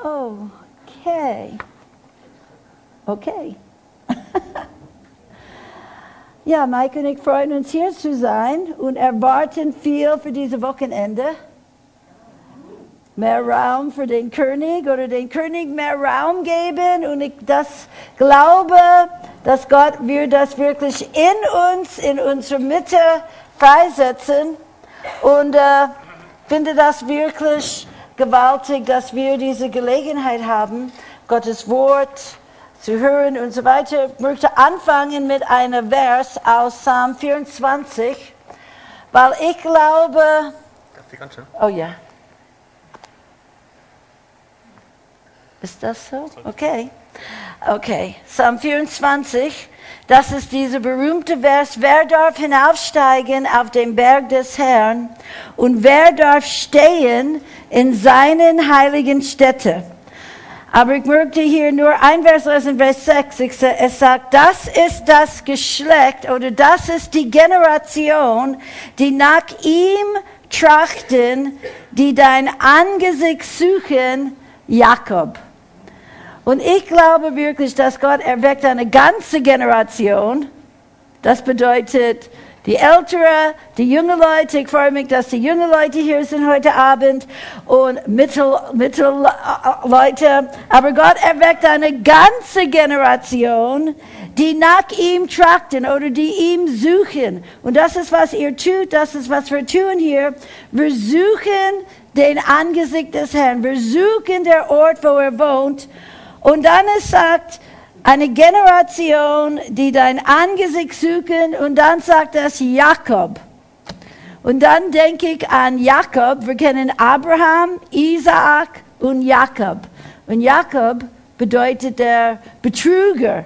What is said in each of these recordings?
Okay. Okay. Ja, Mike und ich freuen uns hier zu sein und erwarten viel für dieses Wochenende. Mehr Raum für den König oder den König mehr Raum geben und ich das glaube, dass Gott wird das wirklich in unserer Mitte freisetzen und finde das wirklich gewaltig, dass wir diese Gelegenheit haben, Gottes Wort zu hören und so weiter. Ich möchte anfangen mit einem Vers aus Psalm 24, weil ich glaube... Darf ich anschauen? Oh ja. Ist das so? Okay. Okay, Psalm 24, das ist dieser berühmte Vers. Wer darf hinaufsteigen auf den Berg des Herrn und wer darf stehen in seinen heiligen Städten? Aber ich möchte hier nur ein Vers lesen, Vers 6. Es sagt, das ist das Geschlecht oder das ist die Generation, die nach ihm trachten, die dein Angesicht suchen, Jakob. Und ich glaube wirklich, dass Gott erweckt eine ganze Generation. Das bedeutet die Ältere, die jungen Leute. Ich freue mich, dass die jungen Leute hier sind heute Abend und Mittelleute. Aber Gott erweckt eine ganze Generation, die nach ihm trachten oder die ihm suchen. Und das ist, was ihr tut, das ist, was wir tun hier. Wir suchen den Angesicht des Herrn. Wir suchen den Ort, wo er wohnt. Und dann es sagt, eine Generation, die dein Angesicht suchen, und dann sagt es Jakob. Und dann denke ich an Jakob. Wir kennen Abraham, Isaak und Jakob. Und Jakob bedeutet der Betrüger.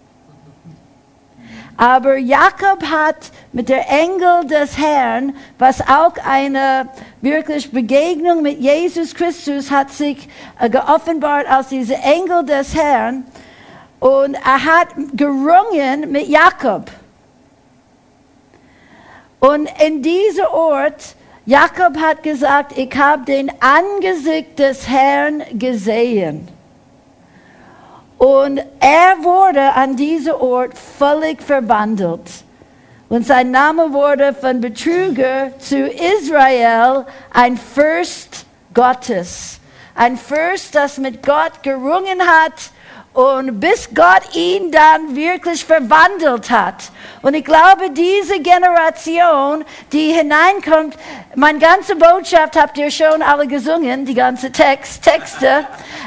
Aber Jakob hat mit der Engel des Herrn, was auch eine wirklich Begegnung mit Jesus Christus hat sich geoffenbart als dieser Engel des Herrn. Und er hat gerungen mit Jakob. Und in diesem Ort, Jakob hat gesagt, ich habe den Angesicht des Herrn gesehen. Und er wurde an diesem Ort völlig verwandelt. Und sein Name wurde von Betrüger zu Israel ein Fürst Gottes. Ein Fürst, das mit Gott gerungen hat. Und bis Gott ihn dann wirklich verwandelt hat. Und ich glaube, diese Generation, die hineinkommt, meine ganze Botschaft habt ihr schon alle gesungen, die ganze Texte.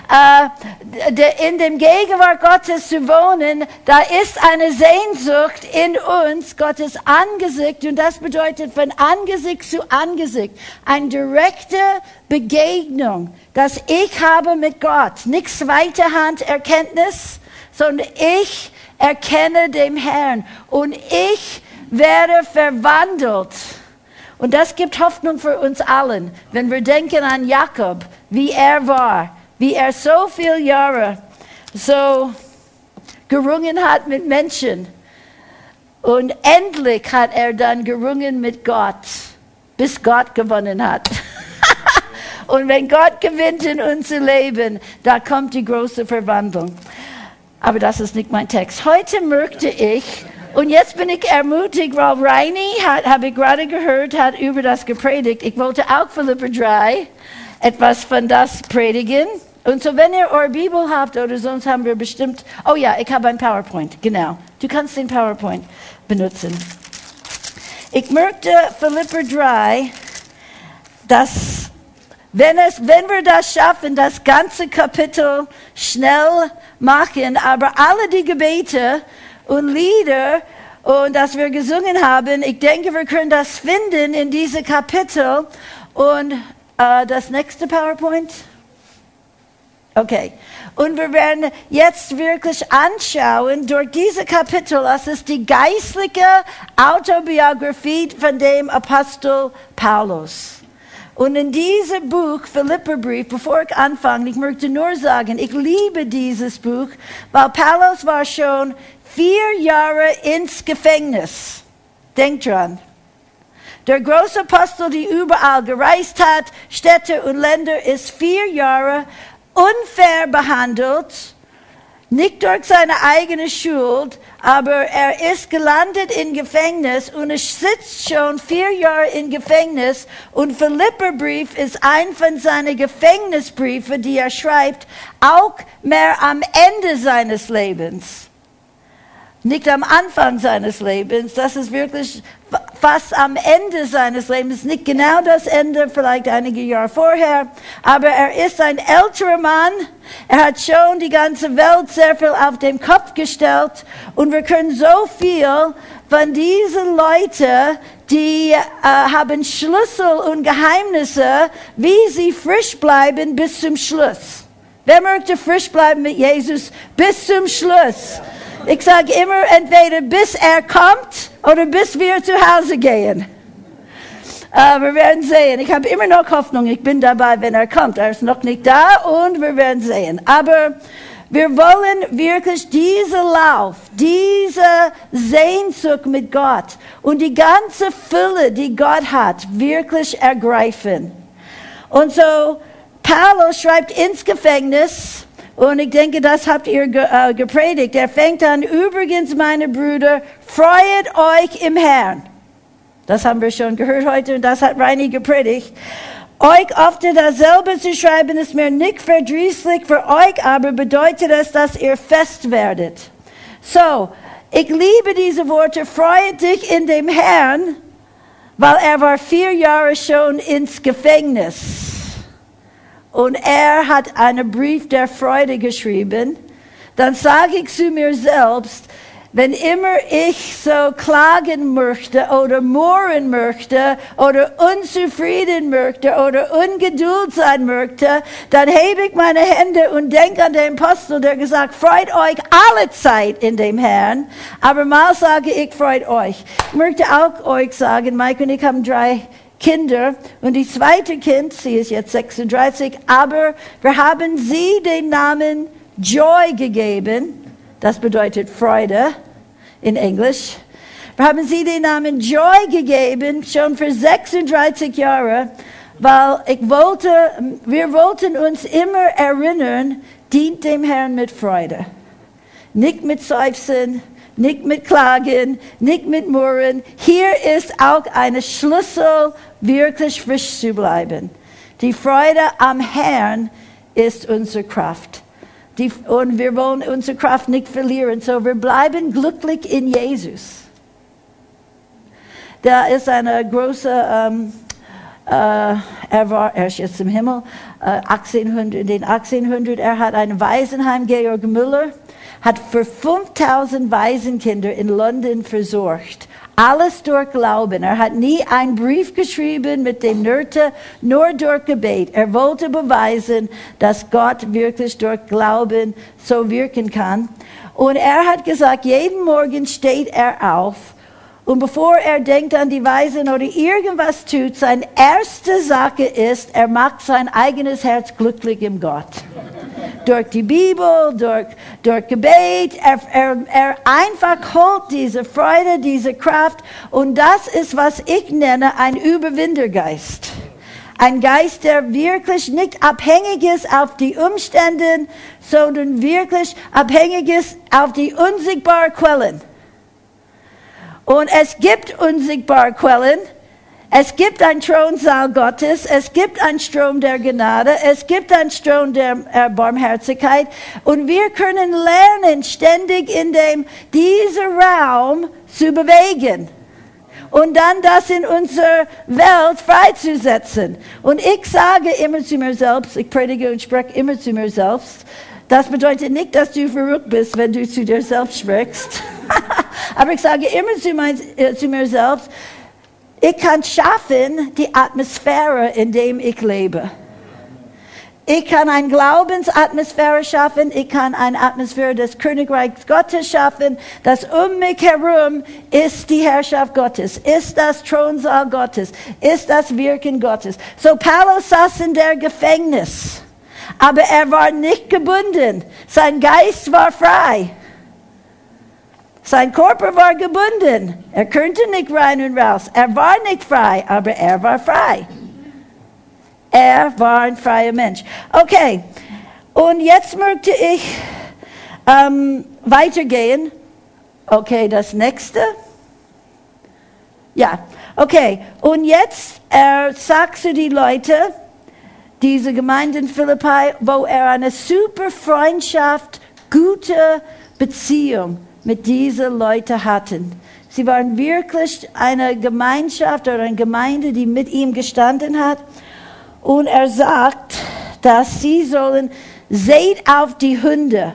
In dem Gegenwart Gottes zu wohnen, da ist eine Sehnsucht in uns, Gottes Angesicht. Und das bedeutet von Angesicht zu Angesicht. Eine direkte Begegnung, das ich habe mit Gott. Nicht zweite Hand Erkenntnis, sondern ich erkenne den Herrn und ich werde verwandelt. Und das gibt Hoffnung für uns allen, wenn wir denken an Jakob, wie er war, wie er so viele Jahre so gerungen hat mit Menschen. Und endlich hat er dann gerungen mit Gott, bis Gott gewonnen hat. Und wenn Gott gewinnt in unser Leben, da kommt die große Verwandlung. Aber das ist nicht mein Text. Heute möchte ich, und jetzt bin ich ermutigt, weil Reini, habe ich gerade gehört, hat über das gepredigt. Ich wollte auch Philipper 3 etwas von das predigen. Und so, wenn ihr eure Bibel habt oder sonst haben wir bestimmt, oh ja, ich habe ein PowerPoint, genau. Du kannst den PowerPoint benutzen. Ich möchte Philipper 3, wenn wir das schaffen, das ganze Kapitel schnell machen, aber alle die Gebete und Lieder, und das wir gesungen haben, ich denke, wir können das finden in diesem Kapitel. Und das nächste PowerPoint? Okay. Und wir werden jetzt wirklich anschauen, durch diese Kapitel, das ist die geistliche Autobiografie von dem Apostel Paulus. Und in diesem Buch, Philipperbrief, bevor ich anfange, ich möchte nur sagen, ich liebe dieses Buch, weil Paulus war schon 4 Jahre ins Gefängnis. Denkt dran. Der große Apostel, der überall gereist hat, Städte und Länder, ist 4 Jahre unfair behandelt, nicht durch seine eigene Schuld, aber er ist gelandet in Gefängnis und er sitzt schon 4 Jahre in Gefängnis und Philipperbrief ist ein von seinen Gefängnisbriefen, die er schreibt, auch mehr am Ende seines Lebens. Nicht am Anfang seines Lebens, das ist wirklich fast am Ende seines Lebens, nicht genau das Ende, vielleicht einige Jahre vorher, aber er ist ein älterer Mann, er hat schon die ganze Welt sehr viel auf den Kopf gestellt und wir können so viel von diesen Leuten, die haben Schlüssel und Geheimnisse, wie sie frisch bleiben bis zum Schluss. Wer möchte frisch bleiben mit Jesus bis zum Schluss? Ich sage immer, entweder bis er kommt oder bis wir zu Hause gehen. Wir werden sehen. Ich habe immer noch Hoffnung. Ich bin dabei, wenn er kommt. Er ist noch nicht da und wir werden sehen. Aber wir wollen wirklich diesen Lauf, diese Sehnsucht mit Gott und die ganze Fülle, die Gott hat, wirklich ergreifen. Und so, Paulus schreibt ins Gefängnis, und ich denke, das habt ihr gepredigt. Er fängt an, übrigens, meine Brüder, freut euch im Herrn. Das haben wir schon gehört heute und das hat Reini gepredigt. Euch oft dasselbe zu schreiben, ist mir nicht verdrießlich, für euch aber bedeutet es, dass ihr fest werdet. So, ich liebe diese Worte, freue dich in dem Herrn, weil er war 4 Jahre schon ins Gefängnis. Und er hat einen Brief der Freude geschrieben, dann sage ich zu mir selbst, wenn immer ich so klagen möchte oder murren möchte oder unzufrieden möchte oder ungeduldig sein möchte, dann hebe ich meine Hände und denke an den Apostel, der gesagt, freut euch alle Zeit in dem Herrn, aber mal sage ich, freut euch. Ich möchte auch euch sagen, Mike und ich haben 3 Kinder und die zweite Kind, sie ist jetzt 36, aber wir haben sie den Namen Joy gegeben, das bedeutet Freude in Englisch. Wir haben sie den Namen Joy gegeben, schon für 36 Jahre, weil wir wollten uns immer erinnern, dient dem Herrn mit Freude. Nicht mit Seufzen, nicht mit Klagen, nicht mit Murren. Hier ist auch ein Schlüssel, wirklich frisch zu bleiben. Die Freude am Herrn ist unsere Kraft. Und wir wollen unsere Kraft nicht verlieren. So, wir bleiben glücklich in Jesus. Da ist eine große, er ist jetzt im Himmel, 1800, er hat ein Waisenheim, Georg Müller, hat für 5000 Waisenkinder in London versorgt. Alles durch Glauben. Er hat nie einen Brief geschrieben mit dem Nörte, nur durch Gebet. Er wollte beweisen, dass Gott wirklich durch Glauben so wirken kann. Und er hat gesagt, jeden Morgen steht er auf. Und bevor er denkt an die Weisen oder irgendwas tut, seine erste Sache ist, er macht sein eigenes Herz glücklich in Gott. Durch die Bibel, durch Gebet, er einfach holt diese Freude, diese Kraft. Und das ist, was ich nenne, ein Überwindergeist. Ein Geist, der wirklich nicht abhängig ist auf die Umstände, sondern wirklich abhängig ist auf die unsichtbaren Quellen. Und es gibt unsichtbare Quellen. Es gibt einen Thronsaal Gottes. Es gibt einen Strom der Gnade. Es gibt einen Strom der Barmherzigkeit. Und wir können lernen, ständig in diesem Raum zu bewegen. Und dann das in unserer Welt freizusetzen. Und ich sage immer zu mir selbst, ich predige und spreche immer zu mir selbst, das bedeutet nicht, dass du verrückt bist, wenn du zu dir selbst sprichst. Aber ich sage immer zu mir selbst, ich kann schaffen die Atmosphäre, in der ich lebe. Ich kann eine Glaubensatmosphäre schaffen. Ich kann eine Atmosphäre des Königreichs Gottes schaffen. Das um mich herum ist die Herrschaft Gottes, ist das Thronsaal Gottes, ist das Wirken Gottes. So Paulus saß in der Gefängnis. Aber er war nicht gebunden. Sein Geist war frei. Sein Körper war gebunden. Er konnte nicht rein und raus. Er war nicht frei, aber er war frei. Er war ein freier Mensch. Okay. Und jetzt möchte ich weitergehen. Okay, das nächste. Ja, okay. Und jetzt sagt zu die Leute, diese Gemeinde in Philippi, wo eine super Freundschaft, gute Beziehung mit diesen Leuten hatten. Sie waren wirklich eine Gemeinschaft oder eine Gemeinde, die mit ihm gestanden hat. Und er sagt, dass sie sollen, seht auf die Hunde.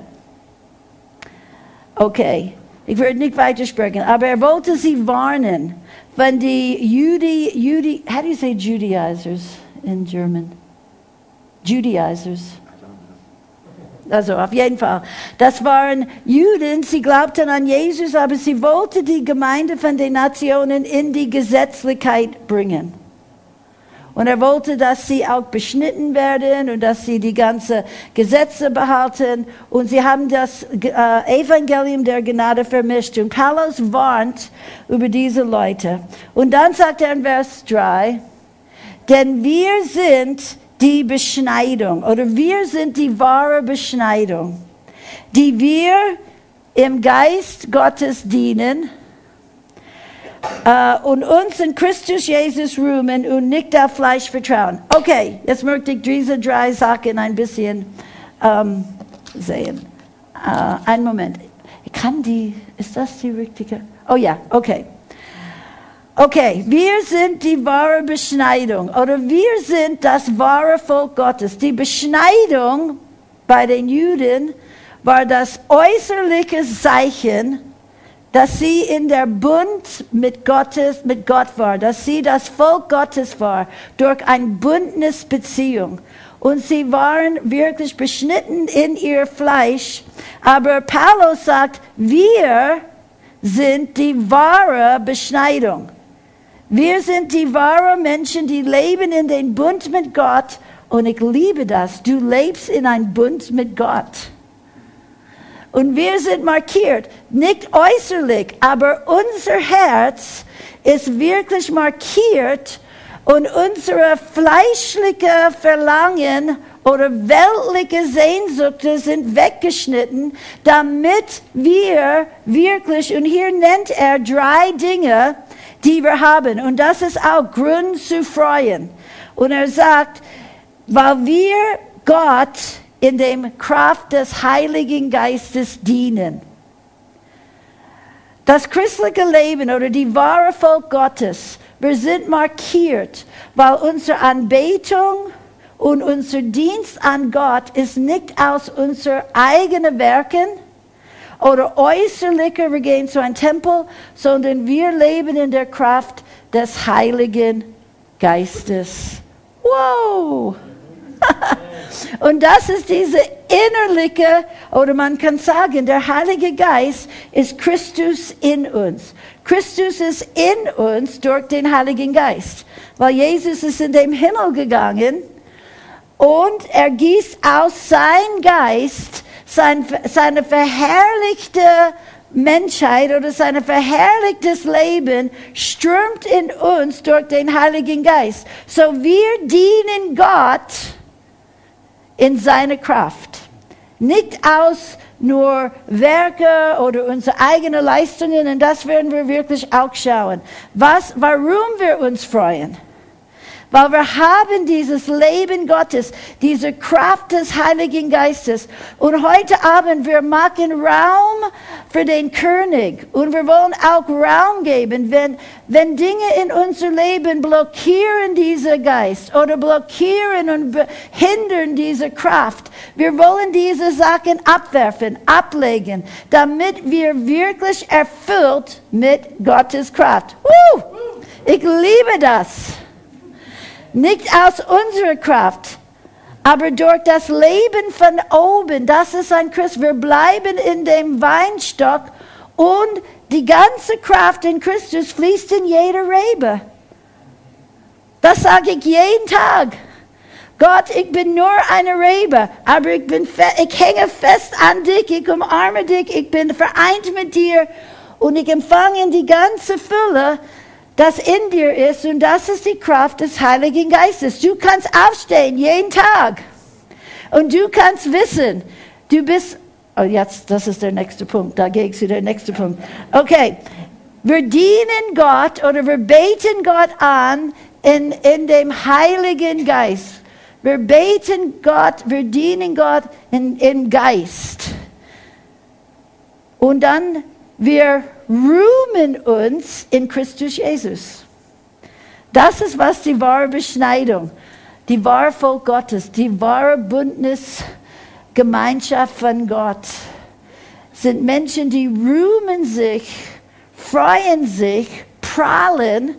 Okay, ich werde nicht weitersprechen, aber er wollte sie warnen, wenn die how do you say Judaizers in German? Judaizers. Also auf jeden Fall. Das waren Juden, sie glaubten an Jesus, aber sie wollten die Gemeinde von den Nationen in die Gesetzlichkeit bringen. Und er wollte, dass sie auch beschnitten werden und dass sie die ganzen Gesetze behalten. Und sie haben das Evangelium der Gnade vermischt. Und Paulus warnt über diese Leute. Und dann sagt er in Vers 3, denn wir sind die Beschneidung oder wir sind die wahre Beschneidung, die wir im Geist Gottes dienen und uns in Christus Jesus rühmen und nicht auf Fleisch vertrauen. Okay, jetzt möchte ich diese 3 Sachen ein bisschen sehen. Einen Moment. Ist das die richtige? Oh ja, okay. Okay, wir sind die wahre Beschneidung oder wir sind das wahre Volk Gottes. Die Beschneidung bei den Juden war das äußerliche Zeichen, dass sie in der Bund mit Gott war, dass sie das Volk Gottes war, durch eine Bündnisbeziehung. Und sie waren wirklich beschnitten in ihr Fleisch. Aber Paulus sagt, wir sind die wahre Beschneidung. Wir sind die wahren Menschen, die leben in den Bund mit Gott. Und ich liebe das. Du lebst in einem Bund mit Gott. Und wir sind markiert, nicht äußerlich, aber unser Herz ist wirklich markiert und unsere fleischliche Verlangen oder weltliche Sehnsüchte sind weggeschnitten, damit wir wirklich, und hier nennt er 3 Dinge, die wir haben. Und das ist auch Grund zu freuen. Und er sagt, weil wir Gott in der Kraft des Heiligen Geistes dienen. Das christliche Leben oder die wahre Volk Gottes, wir sind markiert, weil unsere Anbetung und unser Dienst an Gott ist nicht aus unseren eigenen Werken oder äußerlicher, wir gehen zu einem Tempel, sondern wir leben in der Kraft des Heiligen Geistes. Wow! Und das ist diese innerliche, oder man kann sagen, der Heilige Geist ist Christus in uns. Christus ist in uns durch den Heiligen Geist. Weil Jesus ist in den Himmel gegangen und er gießt aus seinem Geist seine verherrlichte Menschheit oder sein verherrlichtes Leben strömt in uns durch den Heiligen Geist. So wir dienen Gott in seiner Kraft. Nicht aus nur Werke oder unsere eigenen Leistungen, und das werden wir wirklich auch schauen. Warum wir uns freuen? Weil wir haben dieses Leben Gottes, diese Kraft des Heiligen Geistes. Und heute Abend, wir machen Raum für den König. Und wir wollen auch Raum geben, wenn Dinge in unser Leben blockieren diesen Geist oder blockieren und hindern diese Kraft. Wir wollen diese Sachen abwerfen, ablegen, damit wir wirklich erfüllt mit Gottes Kraft. Ich liebe das. Nicht aus unserer Kraft, aber durch das Leben von oben. Das ist ein Christ. Wir bleiben in dem Weinstock und die ganze Kraft in Christus fließt in jede Rebe. Das sage ich jeden Tag. Gott, ich bin nur eine Rebe, aber ich hänge fest an dich, ich umarme dich, ich bin vereint mit dir und ich empfange die ganze Fülle, das in dir ist, und das ist die Kraft des Heiligen Geistes. Du kannst aufstehen jeden Tag Und du kannst wissen, du bist, oh jetzt, das ist der nächste Punkt, da gehe ich zu der nächste Punkt. Okay, wir dienen Gott oder wir beten Gott an in dem Heiligen Geist. Wir beten Gott, wir dienen Gott im Geist. Und dann, wir rühmen uns in Christus Jesus. Das ist was die wahre Beschneidung, die wahre Volk Gottes, die wahre Bündnisgemeinschaft von Gott sind Menschen, die rühmen sich, freuen sich, prahlen,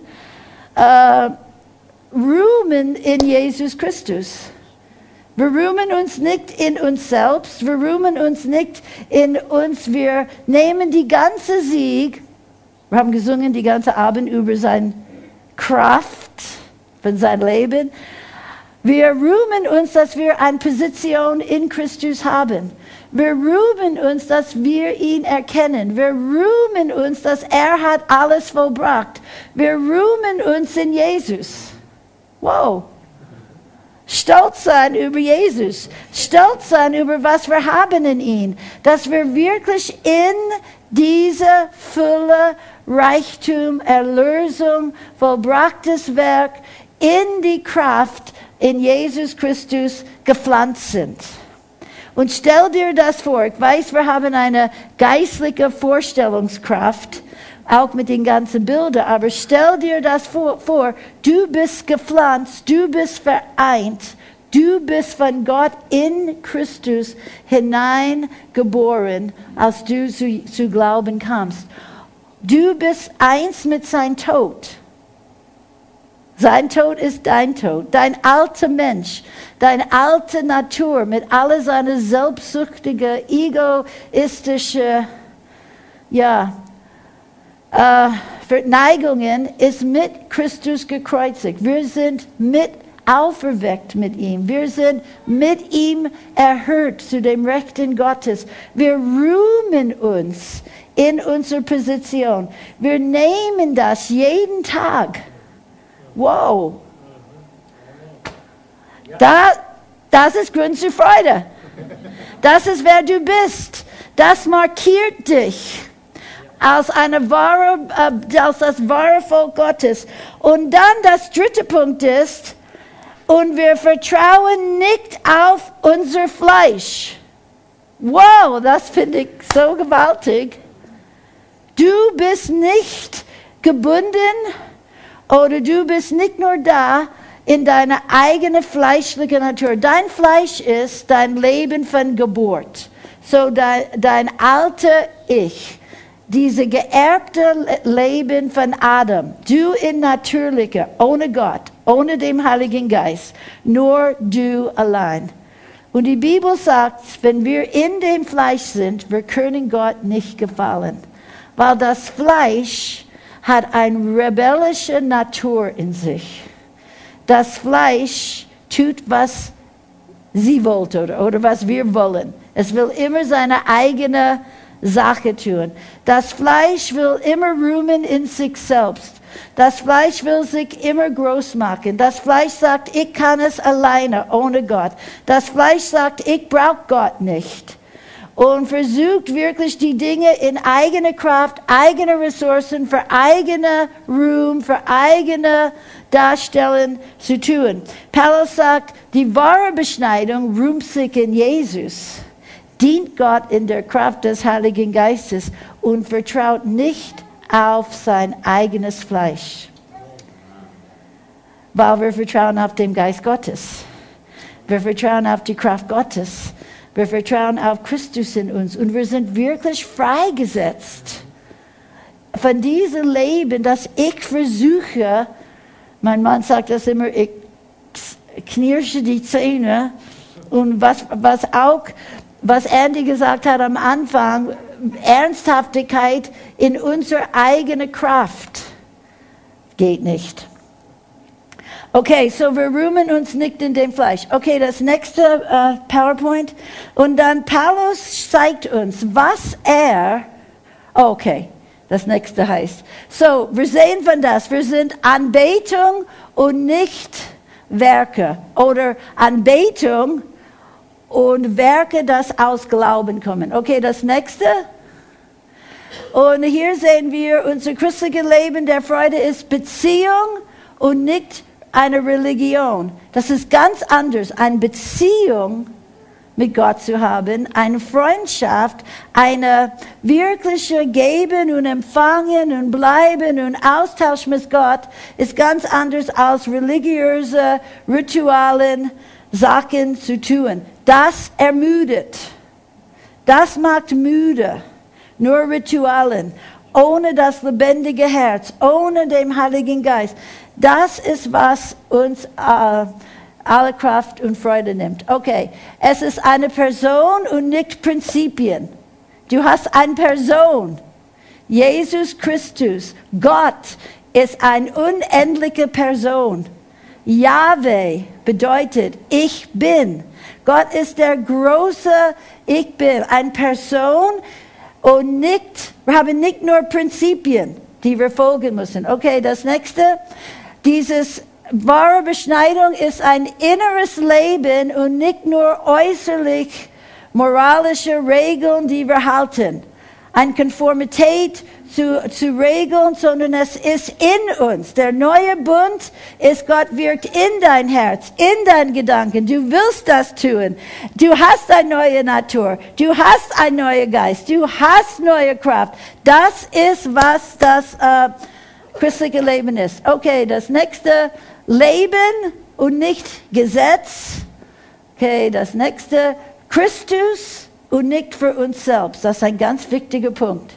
rühmen in Jesus Christus. Wir rühmen uns nicht in uns selbst, wir rühmen uns nicht in uns, wir nehmen die ganze Sieg, wir haben gesungen die ganze Abend über seine Kraft von seinem Leben. Wir rühmen uns, dass wir eine Position in Christus haben. Wir rühmen uns, dass wir ihn erkennen. Wir rühmen uns, dass hat alles vollbracht. Wir rühmen uns in Jesus. Wow. Stolz sein über Jesus. Stolz sein über was wir haben in ihm. Dass wir wirklich in diese Fülle, Reichtum, Erlösung, vollbrachtes Werk, in die Kraft in Jesus Christus gepflanzt sind. Und stell dir das vor. Ich weiß, wir haben eine geistliche Vorstellungskraft, auch mit den ganzen Bildern, aber stell dir das vor, du bist gepflanzt, du bist vereint, du bist von Gott in Christus hineingeboren, als du zu glauben kamst. Du bist eins mit seinem Tod. Sein Tod ist dein Tod. Dein alter Mensch, deine alte Natur mit all seiner selbstsüchtigen, egoistischen, Verneigungen ist mit Christus gekreuzigt. Wir sind mit auferweckt mit ihm. Wir sind mit ihm erhöht zu dem Rechten Gottes. Wir rühmen uns in unserer Position. Wir nehmen das jeden Tag. Wow. Das ist Grund zur Freude. Das ist, wer du bist. Das markiert dich als das wahre Volk Gottes. Und dann das dritte Punkt ist, und wir vertrauen nicht auf unser Fleisch. Wow, das finde ich so gewaltig. Du bist nicht gebunden oder du bist nicht nur da in deiner eigenen fleischlichen Natur. Dein Fleisch ist dein Leben von Geburt. So dein alter Ich. Diese geerbte Leben von Adam, du in Natürlicher, ohne Gott, ohne den Heiligen Geist, nur du allein. Und die Bibel sagt, wenn wir in dem Fleisch sind, wir können Gott nicht gefallen, weil das Fleisch hat eine rebellische Natur in sich. Das Fleisch tut, was sie wollte oder was wir wollen. Es will immer seine eigene Sache tun. Das Fleisch will immer rühmen in sich selbst. Das Fleisch will sich immer groß machen. Das Fleisch sagt, ich kann es alleine, ohne Gott. Das Fleisch sagt, ich brauche Gott nicht. Und versucht wirklich die Dinge in eigener Kraft, eigene Ressourcen, für eigene Ruhm, für eigene Darstellen zu tun. Paulus sagt, die wahre Beschneidung rühmt sich in Jesus. Dient Gott in der Kraft des Heiligen Geistes und vertraut nicht auf sein eigenes Fleisch. Weil wir vertrauen auf den Geist Gottes. Wir vertrauen auf die Kraft Gottes. Wir vertrauen auf Christus in uns. Und wir sind wirklich freigesetzt von diesem Leben, das ich versuche. Mein Mann sagt das immer, ich knirsche die Zähne. Und was Andy gesagt hat am Anfang, Ernsthaftigkeit in unserer eigenen Kraft geht nicht. Okay, so wir rühmen uns nicht in dem Fleisch. Okay, das nächste PowerPoint. Und dann Paulus zeigt uns, was das nächste heißt. So, wir sehen von das, wir sind Anbetung und nicht Werke. Oder Anbetung und Werke, das aus Glauben kommen. Okay, das nächste. Und hier sehen wir, unser christliches Leben der Freude ist Beziehung und nicht eine Religion. Das ist ganz anders. Eine Beziehung mit Gott zu haben, eine Freundschaft, eine wirkliche Geben und Empfangen und Bleiben und Austausch mit Gott ist ganz anders als religiöse Ritualen, Sachen zu tun. Das ermüdet. Das macht müde. Nur Ritualen, ohne das lebendige Herz, ohne den Heiligen Geist. Das ist, was uns alle Kraft und Freude nimmt. Okay, es ist eine Person und nicht Prinzipien. Du hast eine Person. Jesus Christus, Gott, ist eine unendliche Person. Yahweh bedeutet, ich bin. Gott ist der große Ich Bin. Eine Person und nicht, wir haben nicht nur Prinzipien, die wir folgen müssen. Okay, das nächste. Dieses wahre Beschneidung ist ein inneres Leben und nicht nur äußerlich moralische Regeln, die wir halten. Eine Konformität zu Regeln, sondern es ist in uns. Der neue Bund ist, Gott wirkt in dein Herz, in deinen Gedanken. Du willst das tun. Du hast eine neue Natur. Du hast einen neuen Geist. Du hast neue Kraft. Das ist, was das christliche Leben ist. Okay, das nächste. Leben und nicht Gesetz. Okay, das nächste. Christus und nicht für uns selbst. Das ist ein ganz wichtiger Punkt.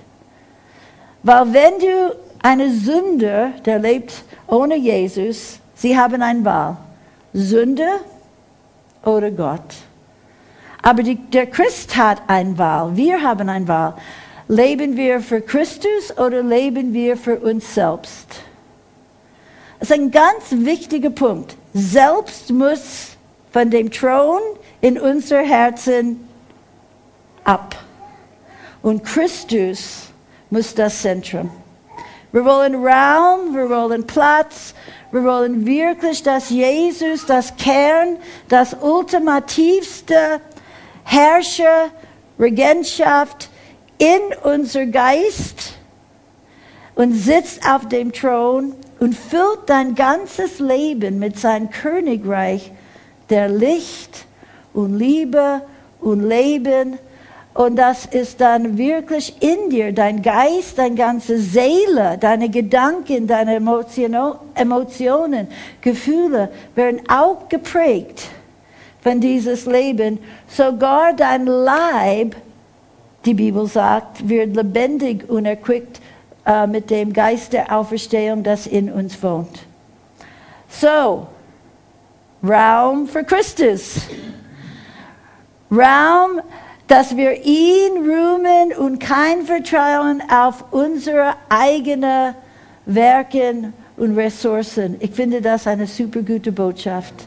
Weil wenn du eine Sünder, der lebt ohne Jesus, sie haben eine Wahl. Sünde oder Gott. Aber der Christ hat eine Wahl. Wir haben eine Wahl. Leben wir für Christus oder leben wir für uns selbst? Das ist ein ganz wichtiger Punkt. Selbst muss von dem Thron in unser Herzen ab. Und Christus muss das Zentrum. Wir wollen Raum, wir wollen Platz, wir wollen wirklich, dass Jesus das Kern, das ultimativste Herrscher, Regentschaft in unser Geist und sitzt auf dem Thron und füllt dein ganzes Leben mit seinem Königreich der Licht und Liebe und Leben. Und das ist dann wirklich in dir, dein Geist, deine ganze Seele, deine Gedanken, deine Emotionen, Gefühle werden auch geprägt von dieses Leben. Sogar dein Leib, die Bibel sagt, wird lebendig und erquickt mit dem Geist der Auferstehung, das in uns wohnt. So, Raum für Christus. Raum, dass wir ihn rühmen und kein Vertrauen auf unsere eigenen Werke und Ressourcen. Ich finde das eine super gute Botschaft.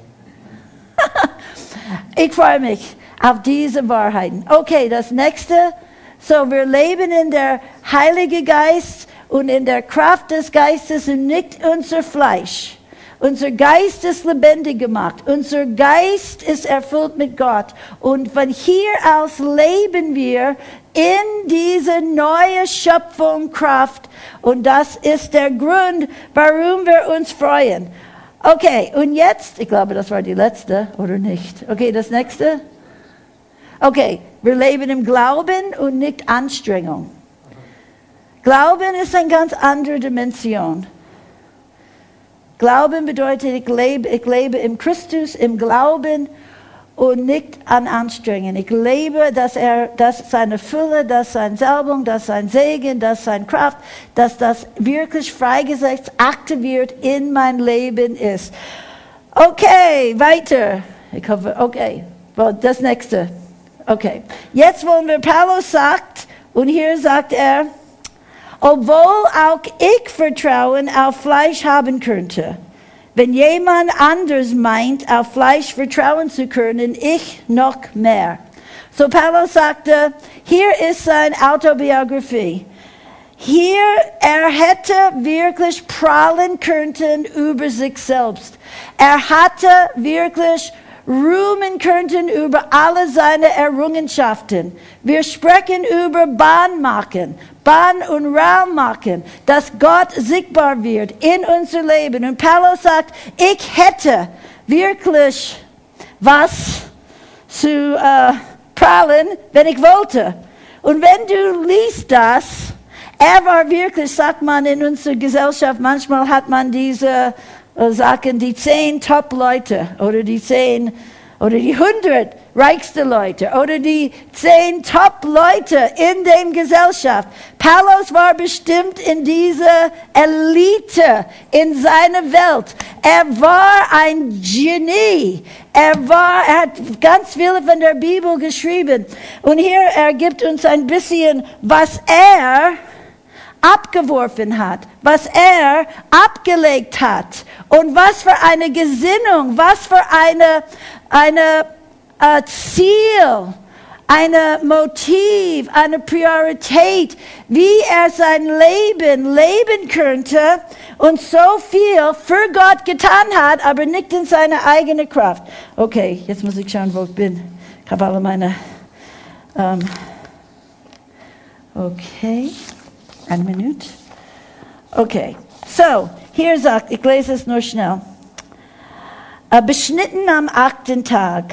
Ich freue mich auf diese Wahrheiten. Okay, das nächste. So, wir leben in der Heilige Geist und in der Kraft des Geistes und nicht unser Fleisch. Unser Geist ist lebendig gemacht. Unser Geist ist erfüllt mit Gott. Und von hier aus leben wir in diese neue Schöpfung Kraft. Und das ist der Grund, warum wir uns freuen. Okay, und jetzt, ich glaube, das war die letzte, oder nicht? Okay, das nächste. Okay, wir leben im Glauben und nicht Anstrengung. Glauben ist eine ganz andere Dimension. Glauben bedeutet, ich lebe im Christus, im Glauben und nicht an Anstrengung. Ich lebe, dass seine Fülle, dass seine Salbung, dass sein Segen, dass seine Kraft, dass das wirklich freigesetzt, aktiviert in mein Leben ist. Okay, weiter. Ich hoffe, okay, das nächste. Okay, jetzt wollen wir, Paulus sagt, und hier sagt er, obwohl auch ich Vertrauen auf Fleisch haben könnte. Wenn jemand anders meint, auf Fleisch vertrauen zu können, ich noch mehr. So Paulus sagte, hier ist seine Autobiografie. Hier, er hätte wirklich prahlen können über sich selbst. Er hatte wirklich rühmen könnten über alle seine Errungenschaften. Wir sprechen über Bahn und Raum machen, dass Gott sichtbar wird in unser Leben. Und Paulus sagt, ich hätte wirklich was zu prahlen, wenn ich wollte. Und wenn du liest das, er war wirklich, sagt man in unserer Gesellschaft, manchmal hat man diese Sachen, die 10 Top-Leute oder die 10 oder die 100 reichste Leute oder die 10 Top-Leute in der Gesellschaft. Paulus war bestimmt in dieser Elite in seiner Welt. Er war ein Genie. Er hat ganz viele von der Bibel geschrieben. Und hier er gibt uns ein bisschen, was er abgeworfen hat, was er abgelegt hat und was für eine Gesinnung, was für eine Ziel, eine Motiv, eine Priorität, wie er sein Leben leben könnte und so viel für Gott getan hat, aber nicht in seiner eigenen Kraft. Okay, jetzt muss ich schauen, wo ich bin. Ich habe alle meine... okay. Eine Minute. Okay, so, hier sagt, ich lese es nur schnell. Beschnitten am 8. Tag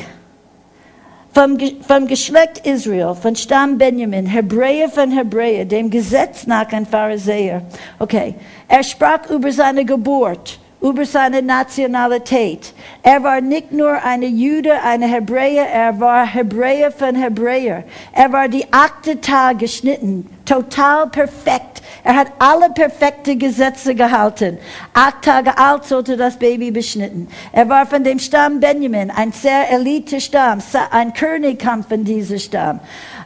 vom Geschlecht Israel, von Stamm Benjamin, Hebräer von Hebräer, dem Gesetz nach ein Pharisäer. Okay, er sprach über seine Geburt, über seine Nationalität. Er war nicht nur eine Jude, eine Hebräer, er war Hebräer von Hebräer. Er war die 8. Tag geschnitten, total perfekt. Er hat alle perfekte Gesetze gehalten. 8 Tage alt sollte das Baby beschnitten. Er war von dem Stamm Benjamin, ein sehr elite Stamm. Ein König kam von diesem Stamm.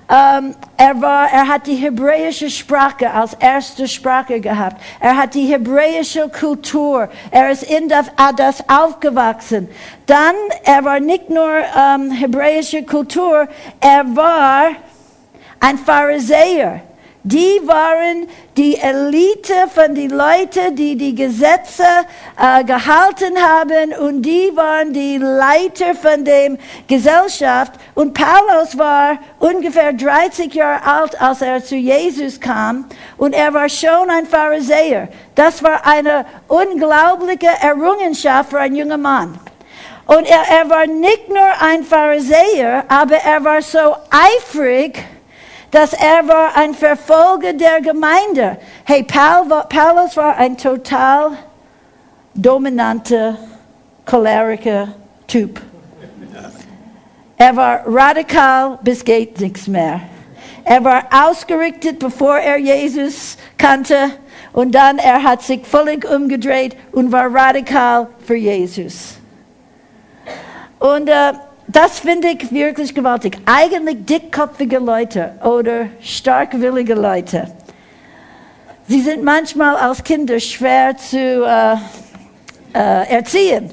Er hat die hebräische Sprache als erste Sprache gehabt. Er hat die hebräische Kultur. Er ist in das aufgewachsen. Dann, er war nicht nur hebräische Kultur, er war ein Pharisäer. Die waren die Elite von den Leuten, die die Gesetze gehalten haben, und die waren die Leiter von der Gesellschaft. Und Paulus war ungefähr 30 Jahre alt, als er zu Jesus kam, und er war schon ein Pharisäer. Das war eine unglaubliche Errungenschaft für einen jungen Mann. Und er war nicht nur ein Pharisäer, aber er war so eifrig, dass er war ein Verfolger der Gemeinde. Hey, Paulus war ein total dominanter, choleriker Typ. Er war radikal bis geht nichts mehr. Er war ausgerichtet, bevor er Jesus kannte, und dann er hat sich völlig umgedreht und war radikal für Jesus. Und das finde ich wirklich gewaltig. Eigentlich dickköpfige Leute oder starkwillige Leute. Sie sind manchmal als Kinder schwer zu erziehen.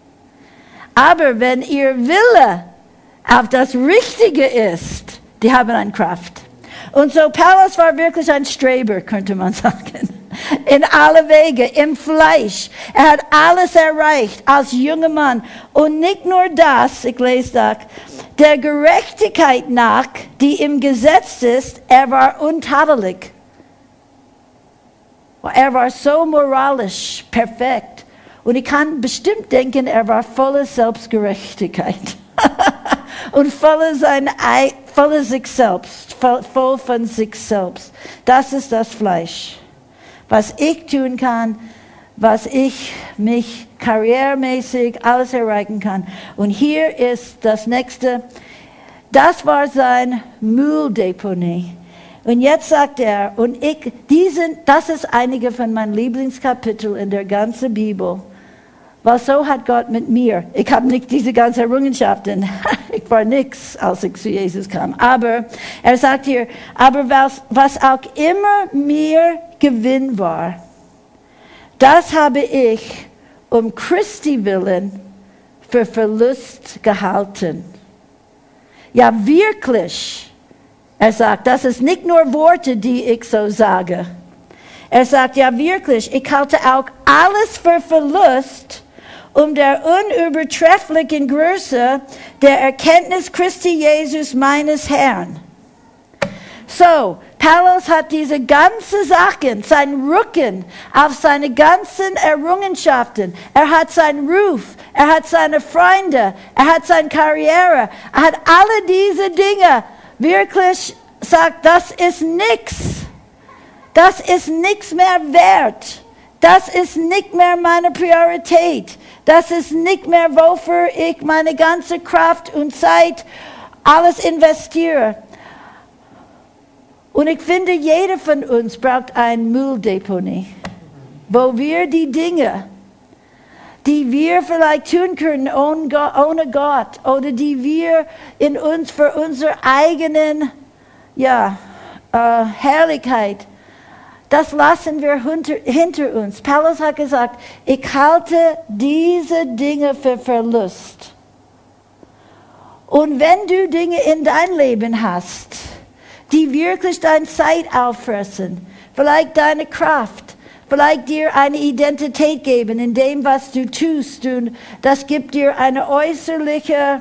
Aber wenn ihr Wille auf das Richtige ist, die haben eine Kraft. Und so Paulus war wirklich ein Streber, könnte man sagen. In alle Wege, im Fleisch. Er hat alles erreicht als junger Mann. Und nicht nur das, ich lese das, der Gerechtigkeit nach, die im Gesetz ist, er war untadelig. Er war so moralisch perfekt. Und ich kann bestimmt denken, er war voller Selbstgerechtigkeit. Und voller sich selbst, voll von sich selbst. Das ist das Fleisch. Was ich tun kann, was ich mich karrieremäßig alles erreichen kann. Und hier ist das nächste. Das war sein Mülldeponie. Und jetzt sagt er, und das ist einige von meinen Lieblingskapiteln in der ganzen Bibel. Weil so hat Gott mit mir. Ich habe nicht diese ganzen Errungenschaften. Ich war nichts, als ich zu Jesus kam. Aber er sagt hier, aber was auch immer mir Gewinn war, das habe ich um Christi willen für Verlust gehalten. Ja, wirklich. Er sagt, das ist nicht nur Worte, die ich so sage. Er sagt, ja, wirklich, ich halte auch alles für Verlust, der unübertrefflichen Größe der Erkenntnis Christi Jesus meines Herrn. So, Paulus hat diese ganze Sachen, seinen Rücken auf seine ganzen Errungenschaften. Er hat seinen Ruf, er hat seine Freunde, er hat seine Karriere, er hat alle diese Dinge wirklich sagt, das ist nichts. Das ist nichts mehr wert. Das ist nicht mehr meine Priorität. Das ist nicht mehr, wofür ich meine ganze Kraft und Zeit alles investiere. Und ich finde, jeder von uns braucht eine Mülldeponie, wo wir die Dinge, die wir vielleicht tun können ohne Gott, oder die wir in uns für unsere eigenen Herrlichkeit, das lassen wir hinter uns. Paulus hat gesagt, ich halte diese Dinge für Verlust. Und wenn du Dinge in dein Leben hast, die wirklich deine Zeit auffressen, vielleicht deine Kraft, vielleicht dir eine Identität geben in dem, was du tust, und das gibt dir eine äußerliche,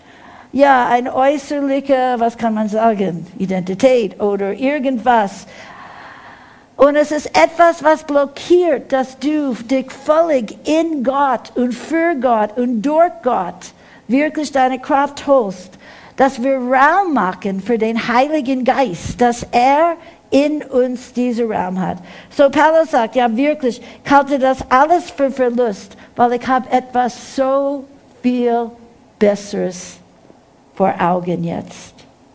was kann man sagen, Identität oder irgendwas. Und es ist etwas, was blockiert, dass du dich völlig in Gott und für Gott und durch Gott wirklich deine Kraft holst, dass wir Raum machen für den Heiligen Geist, dass er in uns diesen Raum hat. So Paulus sagt, ja wirklich, ich halte das alles für Verlust, weil ich habe etwas so viel Besseres vor Augen jetzt.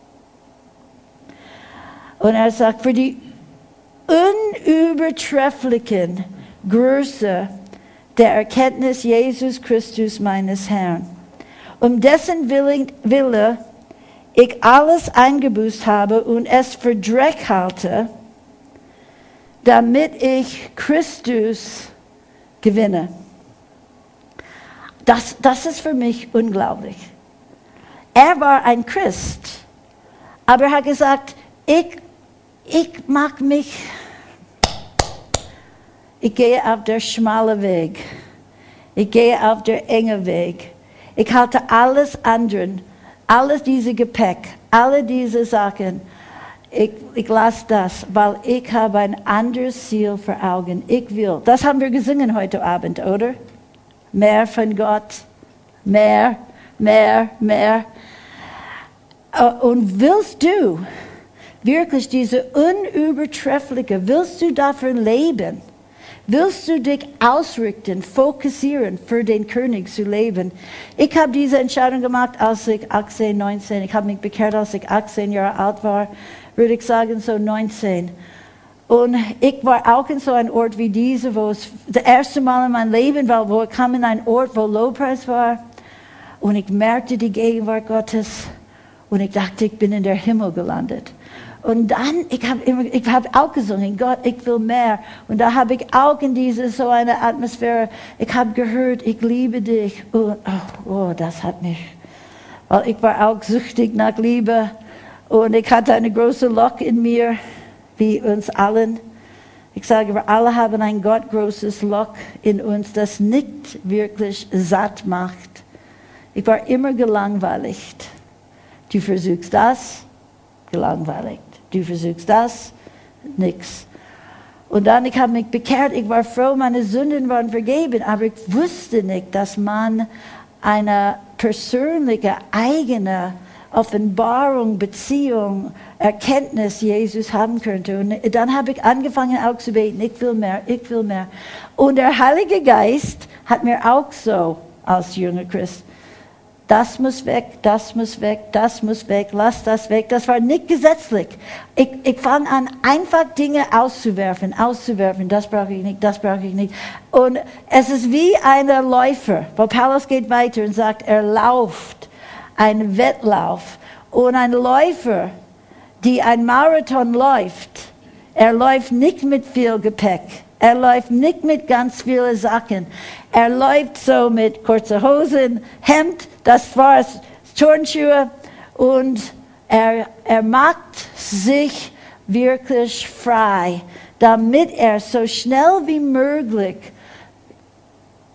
Und er sagt, für die unübertrefflichen Größe der Erkenntnis Jesus Christus meines Herrn, dessen Wille ich alles eingebüßt habe und es für Dreck halte, damit ich Christus gewinne. Das ist für mich unglaublich. Er war ein Christ, aber er hat gesagt, ich gehe auf der schmalen Weg. Ich gehe auf der engen Weg. Ich halte alles anderen, alles diese Gepäck, alle diese Sachen. Ich lasse das, weil ich habe ein anderes Ziel vor Augen. Ich will. Das haben wir gesungen heute Abend, oder? Mehr von Gott. Mehr. Und willst du wirklich diese unübertreffliche, willst du dafür leben? Willst du dich ausrichten, fokussieren, für den König zu leben? Ich habe diese Entscheidung gemacht, als ich 18, 19, ich habe mich bekehrt, als ich 18 Jahre alt war, würde ich sagen, so 19. Und ich war auch in so einem Ort wie diese, wo es das erste Mal in meinem Leben war, wo ich kam in einen Ort, wo Lobpreis war. Und ich merkte die Gegenwart Gottes. Und ich dachte, ich bin in der Himmel gelandet. Und dann, ich hab auch gesungen, Gott, ich will mehr. Und da habe ich auch in so eine Atmosphäre, ich habe gehört, ich liebe dich. Und das hat mich, weil ich war auch süchtig nach Liebe. Und ich hatte eine große Loch in mir, wie uns allen. Ich sage, wir alle haben ein gottgroßes Loch in uns, das nicht wirklich satt macht. Ich war immer gelangweilt. Du versuchst das, gelangweilt. Du versuchst das, nix. Und dann, ich habe mich bekehrt, ich war froh, meine Sünden waren vergeben, aber ich wusste nicht, dass man eine persönliche, eigene Offenbarung, Beziehung, Erkenntnis Jesus haben könnte. Und dann habe ich angefangen auch zu beten, ich will mehr. Und der Heilige Geist hat mir auch so als junger Christ, das muss weg, lass das weg. Das war nicht gesetzlich. Ich fange an, einfach Dinge auszuwerfen. Das brauche ich nicht. Und es ist wie ein Läufer, wo Paulus geht weiter und sagt, er läuft einen Wettlauf. Und ein Läufer, die ein Marathon läuft, er läuft nicht mit viel Gepäck. Er läuft nicht mit ganz vielen Sachen. Er läuft so mit kurzen Hosen, Hemd, das war's, Turnschuhe. Und er macht sich wirklich frei, damit er so schnell wie möglich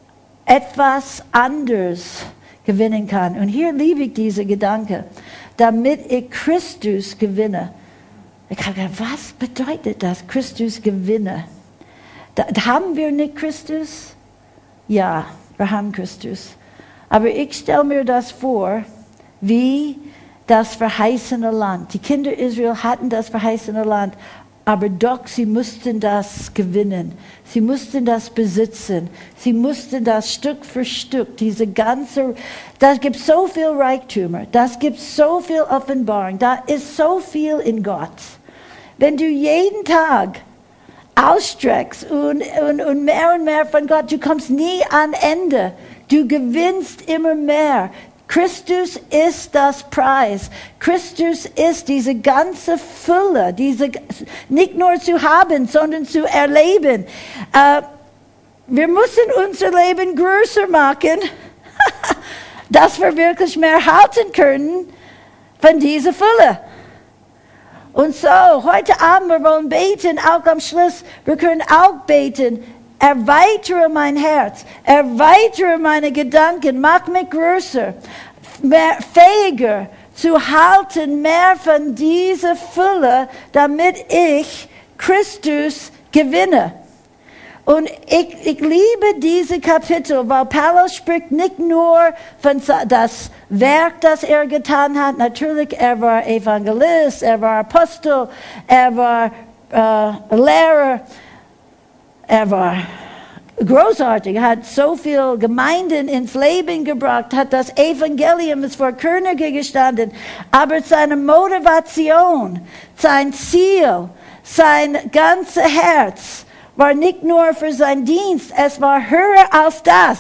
etwas anders gewinnen kann. Und hier liebe ich diese Gedanke, damit ich Christus gewinne. Ich habe gedacht, was bedeutet das, Christus gewinne? Haben wir nicht Christus? Ja, wir haben Christus. Aber ich stelle mir das vor, wie das verheißene Land. Die Kinder Israel hatten das verheißene Land, aber doch, sie mussten das gewinnen. Sie mussten das besitzen. Sie mussten das Stück für Stück, das gibt so viel Reichtümer, das gibt so viel Offenbarung, da ist so viel in Gott. Wenn du jeden Tag ausstreckst und mehr von Gott, du kommst nie an Ende. Du gewinnst immer mehr. Christus ist das Preis. Christus ist diese ganze Fülle, nicht nur zu haben, sondern zu erleben. Wir müssen unser Leben größer machen, dass wir wirklich mehr halten können von dieser Fülle. Und so, heute Abend, wir wollen beten, auch am Schluss, wir können auch beten, erweitere mein Herz, erweitere meine Gedanken, mach mich größer, mehr fähiger zu halten, mehr von dieser Fülle, damit ich Christus gewinne. Und ich liebe diese Kapitel, weil Paulus spricht nicht nur von das Werk, das er getan hat. Natürlich, er war Evangelist, er war Apostel, er war Lehrer, er war großartig, er hat so viele Gemeinden ins Leben gebracht, hat das Evangelium ist vor Könige gestanden, aber seine Motivation, sein Ziel, sein ganzes Herz war nicht nur für seinen Dienst, es war höher als das.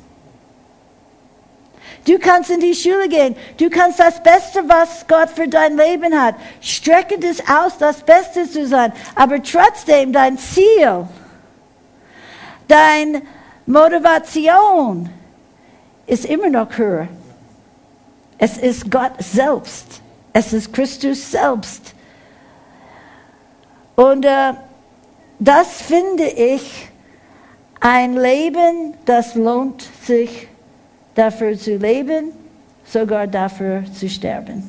Du kannst in die Schule gehen, du kannst das Beste, was Gott für dein Leben hat, strecke das aus, das Beste zu sein, aber trotzdem dein Ziel, deine Motivation ist immer noch höher. Es ist Gott selbst. Es ist Christus selbst. Und das finde ich ein Leben, das lohnt sich dafür zu leben, sogar dafür zu sterben.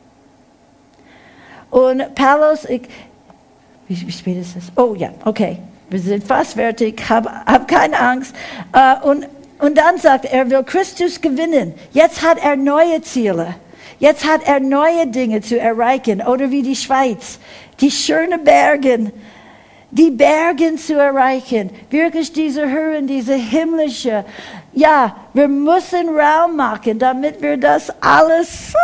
Und Paulus, wie spät ist es? Oh ja, okay. Wir sind fast fertig, hab keine Angst. Und dann sagt er, will Christus gewinnen. Jetzt hat er neue Ziele. Jetzt hat er neue Dinge zu erreichen. Oder wie die Schweiz, die schönen Berge, die Berge zu erreichen. Wirklich diese Höhen, diese himmlische. Ja, wir müssen Raum machen, damit wir das alles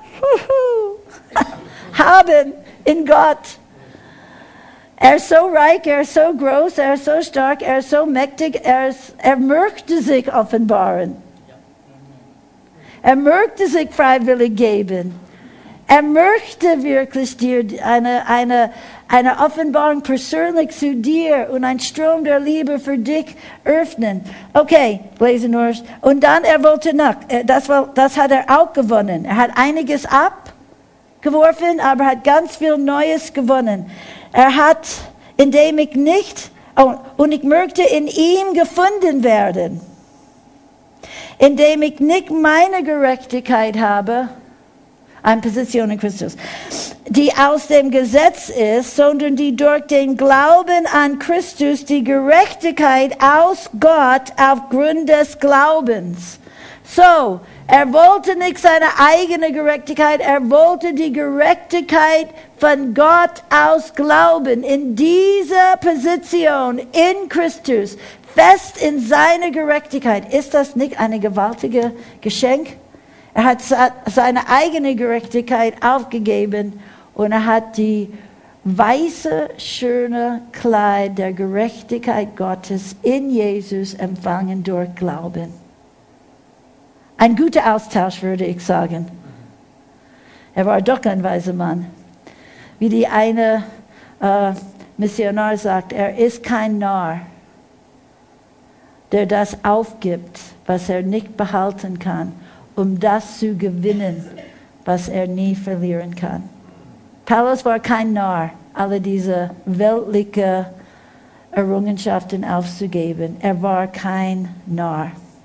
haben in Gott. Er ist so reich, er ist so groß, er ist so stark, er ist so mächtig, er möchte sich offenbaren. Er möchte sich freiwillig geben. Er möchte wirklich dir eine Offenbarung persönlich zu dir und ein Strom der Liebe für dich öffnen. Okay, lesen wir. Und dann, er wollte nach. Das hat er auch gewonnen. Er hat einiges abgeworfen, aber hat ganz viel Neues gewonnen. Er hat, indem ich nicht, und ich möchte in ihm gefunden werden, indem ich nicht meine Gerechtigkeit habe, eine Position in Christus, die aus dem Gesetz ist, sondern die durch den Glauben an Christus die Gerechtigkeit aus Gott aufgrund des Glaubens. So, er wollte nicht seine eigene Gerechtigkeit, er wollte die Gerechtigkeit von Gott aus Glauben. In dieser Position, in Christus, fest in seiner Gerechtigkeit. Ist das nicht ein gewaltiges Geschenk? Er hat seine eigene Gerechtigkeit aufgegeben und er hat die weiße, schöne Kleid der Gerechtigkeit Gottes in Jesus empfangen durch Glauben. Ein guter Austausch, würde ich sagen. Er war doch ein weiser Mann. Wie die eine Missionar sagt, er ist kein Narr, der das aufgibt, was er nicht behalten kann, um das zu gewinnen, was er nie verlieren kann. Paulus war kein Narr, alle diese weltlichen Errungenschaften aufzugeben. Er war kein Narr.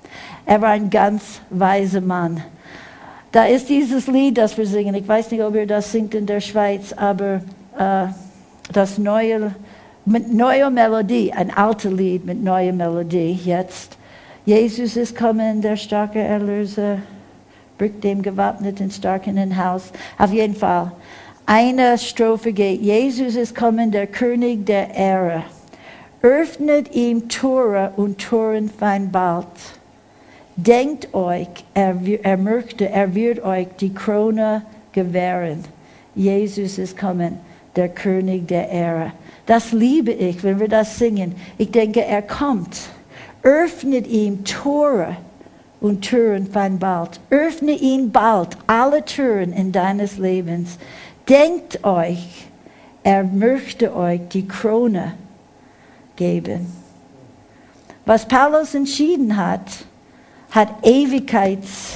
Er war ein ganz weiser Mann. Da ist dieses Lied, das wir singen. Ich weiß nicht, ob ihr das singt in der Schweiz, aber das mit neuer Melodie, ein altes Lied mit neuer Melodie jetzt. Jesus ist kommen, der starke Erlöser, rückt dem gewappneten Starken in Haus. Auf jeden Fall, eine Strophe geht, Jesus ist kommen, der König der Ehre. Öffnet ihm Tore und Toren fein bald. Denkt euch, er wird euch die Krone gewähren. Jesus ist kommen, der König der Ehre. Das liebe ich, wenn wir das singen. Ich denke, er kommt. Öffnet ihm Tore und Türen fein bald. Öffne ihn bald alle Türen in deines Lebens. Denkt euch, er möchte euch die Krone geben. Was Paulus entschieden hat, hat Ewigkeitswert.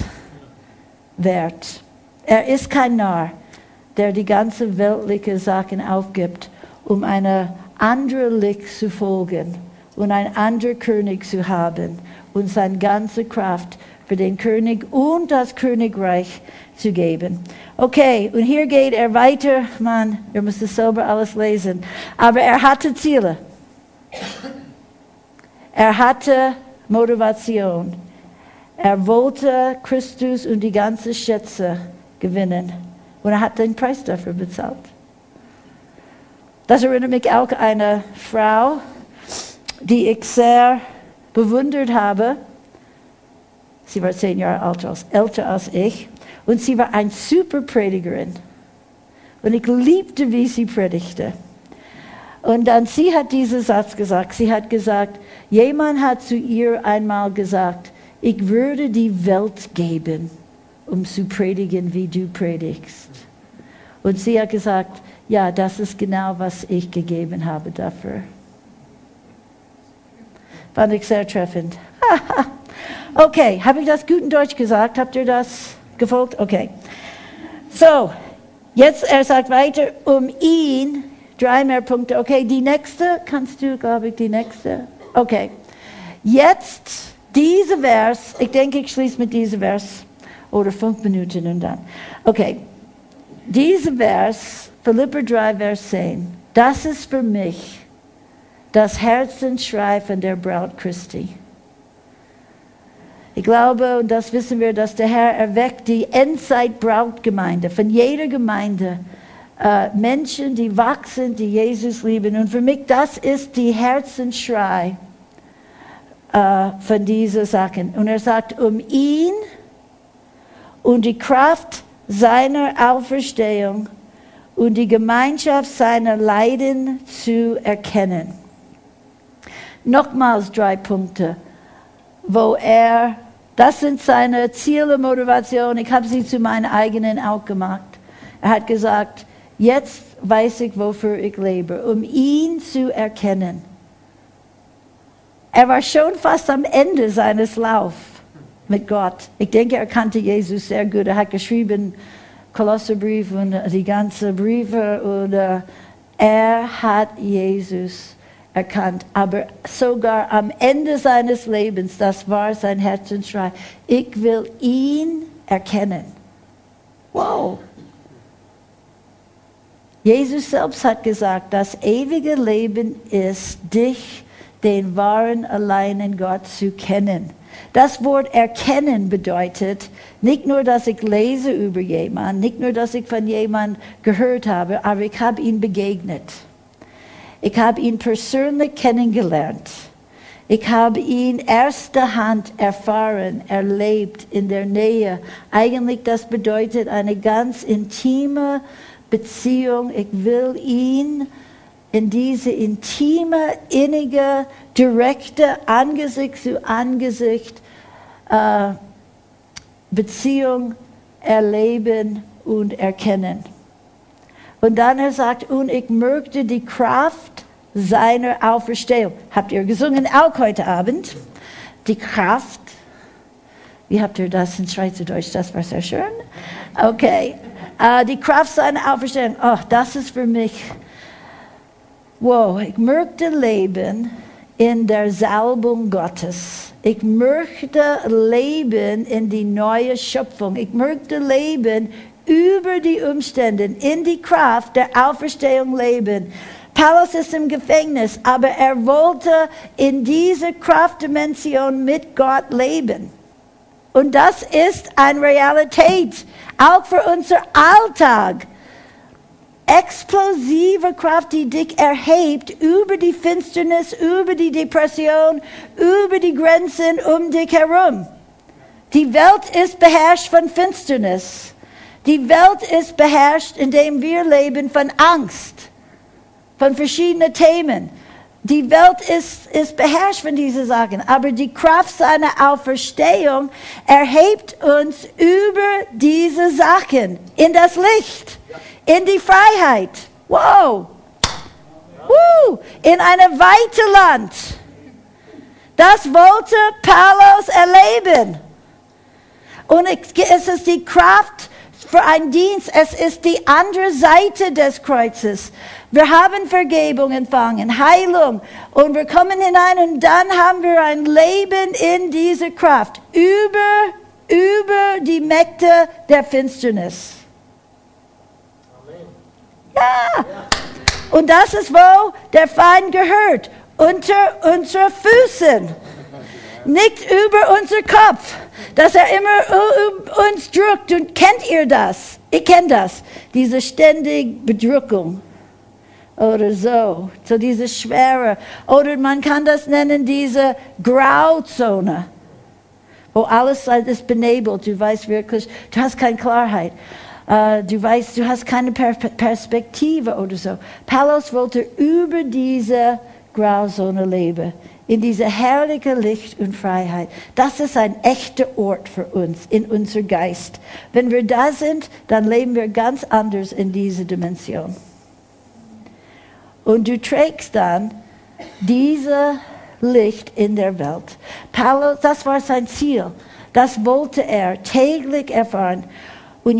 Er ist kein Narr, der die ganze weltliche Sachen aufgibt, um eine andere Licht zu folgen und ein anderer König zu haben und seine ganze Kraft für den König und das Königreich zu geben. Okay, und hier geht er weiter. Mann, ihr müsst es selber alles lesen. Aber er hatte Ziele. Er hatte Motivation. Er wollte Christus und die ganzen Schätze gewinnen. Und er hat den Preis dafür bezahlt. Das erinnert mich auch an eine Frau, die ich sehr bewundert habe. Sie war 10 Jahre älter als ich. Und sie war eine super Predigerin. Und ich liebte, wie sie predigte. Und dann, sie hat diesen Satz gesagt. Sie hat gesagt, jemand hat zu ihr einmal gesagt, ich würde die Welt geben, um zu predigen, wie du predigst. Und sie hat gesagt, ja, das ist genau, was ich gegeben habe dafür. Fand ich sehr treffend. Okay, habe ich das gut in Deutsch gesagt? Habt ihr das gefolgt? Okay. So, jetzt, er sagt weiter, um ihn, 3 mehr Punkte. Okay, die nächste, kannst du, glaube ich, die nächste? Okay. Jetzt, dieser Vers, ich denke, ich schließe mit diesem Vers, oder 5 Minuten und dann. Okay, dieser Vers, Philipper 3, Vers 10, das ist für mich das Herzensschrei von der Braut Christi. Ich glaube, und das wissen wir, dass der Herr erweckt die Endzeit-Brautgemeinde von jeder Gemeinde. Menschen, die wachsen, die Jesus lieben. Und für mich, das ist die Herzensschrei von diesen Sachen. Und er sagt, um ihn und die Kraft seiner Auferstehung und die Gemeinschaft seiner Leiden zu erkennen. Nochmals 3 Punkte, wo das sind seine Ziele, Motivation. Ich habe sie zu meinen eigenen auch gemacht. Er hat gesagt, jetzt weiß ich, wofür ich lebe, um ihn zu erkennen. Er war schon fast am Ende seines Laufs mit Gott. Ich denke, er kannte Jesus sehr gut. Er hat geschrieben, Kolosserbrief und die ganzen Briefe. Und er hat Jesus erkannt. Aber sogar am Ende seines Lebens, das war sein Herzensschrei, ich will ihn erkennen. Wow. Jesus selbst hat gesagt, das ewige Leben ist, dich, den wahren, alleinen Gott zu kennen. Das Wort erkennen bedeutet nicht nur, dass ich lese über jemanden, nicht nur, dass ich von jemandem gehört habe, aber ich habe ihn begegnet. Ich habe ihn persönlich kennengelernt. Ich habe ihn erster Hand erfahren, erlebt, in der Nähe. Eigentlich, das bedeutet eine ganz intime Beziehung. Ich will ihn in diese intime, innige, direkte Angesicht zu Angesicht Beziehung erleben und erkennen. Und dann er sagt, und ich möchte die Kraft seiner Auferstehung. Habt ihr gesungen auch heute Abend? Die Kraft. Wie habt ihr das in Schweizerdeutsch? Das war sehr schön. Okay. Die Kraft seiner Auferstehung. Oh, das ist für mich. Wow, ich möchte leben in der Salbung Gottes. Ich möchte leben in die neue Schöpfung. Ich möchte leben über die Umstände, in die Kraft der Auferstehung leben. Paulus ist im Gefängnis, aber er wollte in dieser Kraftdimension mit Gott leben. Und das ist eine Realität, auch für unser Alltag. Explosive Kraft, die dich erhebt über die Finsternis, über die Depression, über die Grenzen um dich herum. Die Welt ist beherrscht von Finsternis. Die Welt ist beherrscht, indem wir leben, von Angst, von verschiedenen Themen. Die Welt ist beherrscht von diesen Sachen, aber die Kraft seiner Auferstehung erhebt uns über diese Sachen in das Licht. In die Freiheit. Wow. In ein weites Land. Das wollte Paulus erleben. Und es ist die Kraft für einen Dienst. Es ist die andere Seite des Kreuzes. Wir haben Vergebung empfangen, Heilung. Und wir kommen hinein und dann haben wir ein Leben in dieser Kraft. Über die Mächte der Finsternis. Ja. Und das ist, wo der Feind gehört. Unter unsere Füßen. Nicht über unser Kopf. Dass er immer uns drückt. Und kennt ihr das? Ich kenne das. Diese ständige Bedrückung. Oder so. So diese Schwere. Oder man kann das nennen, diese Grauzone. Wo alles ist benebelt. Du weißt wirklich, du hast keine Klarheit. Du weißt, du hast keine Perspektive oder so. Paulus wollte über diese Grauzone leben, in diese herrliche Licht und Freiheit. Das ist ein echter Ort für uns, in unser Geist. Wenn wir da sind, dann leben wir ganz anders in dieser Dimension. Und du trägst dann dieses Licht in der Welt. Paulus, das war sein Ziel. Das wollte er täglich erfahren. Und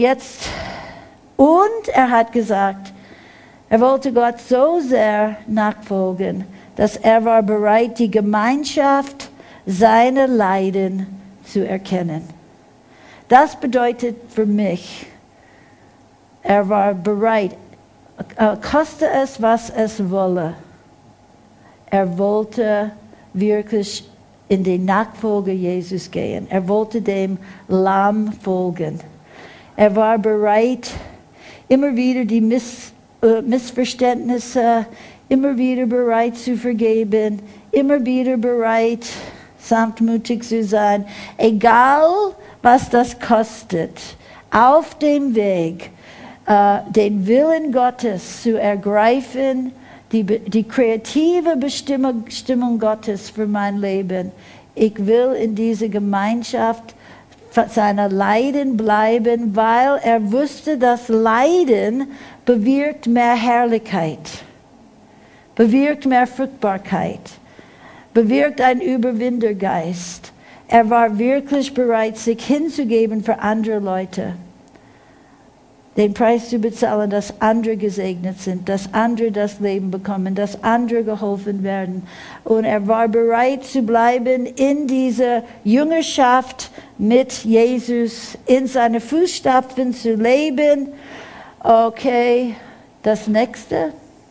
er hat gesagt, er wollte Gott so sehr nachfolgen, dass er war bereit, die Gemeinschaft seiner Leiden zu erkennen. Das bedeutet für mich, er war bereit, koste es, was es wolle. Er wollte wirklich in die Nachfolge Jesus gehen. Er wollte dem Lamm folgen. Er war bereit, immer wieder die Missverständnisse, immer wieder bereit zu vergeben, immer wieder bereit, sanftmütig zu sein, egal was das kostet, auf dem Weg, den Willen Gottes zu ergreifen, die kreative Bestimmung Gottes für mein Leben. Ich will in dieser Gemeinschaft seiner Leiden bleiben, weil er wusste, dass Leiden bewirkt mehr Herrlichkeit, bewirkt mehr Fruchtbarkeit, bewirkt einen Überwindergeist. Er war wirklich bereit, sich hinzugeben für andere Leute, den Preis zu bezahlen, dass andere gesegnet sind, dass andere das Leben bekommen, dass andere geholfen werden. Und er war bereit zu bleiben in dieser Jüngerschaft mit Jesus, in seine Fußstapfen zu leben. Okay, das nächste.